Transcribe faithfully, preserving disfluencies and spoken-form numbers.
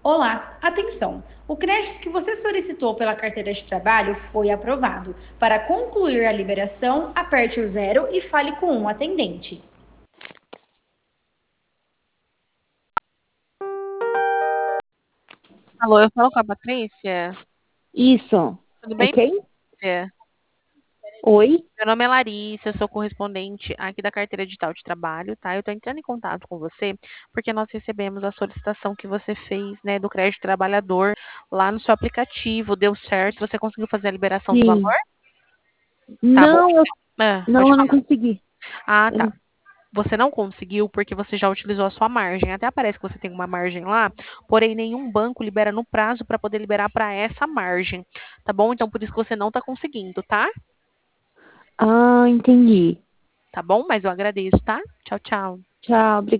Olá, atenção! O crédito que você solicitou pela carteira de trabalho foi aprovado. Para concluir a liberação, aperte o zero e fale com um atendente. Alô, eu falo com a Patrícia? Isso. Tudo É bem, quem? Patrícia? Oi? Meu nome é Larissa, eu sou correspondente aqui da carteira digital de trabalho, tá? Eu tô entrando em contato com você porque nós recebemos a solicitação que você fez, né, do crédito trabalhador lá no seu aplicativo. Deu certo? Você conseguiu fazer a liberação do valor? Sim. Tá bom, Não, eu, então. Ah, não, pode eu não falar. consegui. Ah, Eu tá. não- Você não conseguiu porque você já utilizou a sua margem. Até parece que você tem uma margem lá, porém nenhum banco libera no prazo para poder liberar para essa margem, tá bom? Então por isso que você não tá conseguindo, tá? Ah, entendi. Tá bom? Mas eu agradeço, tá? Tchau, tchau. Tchau, obrigada.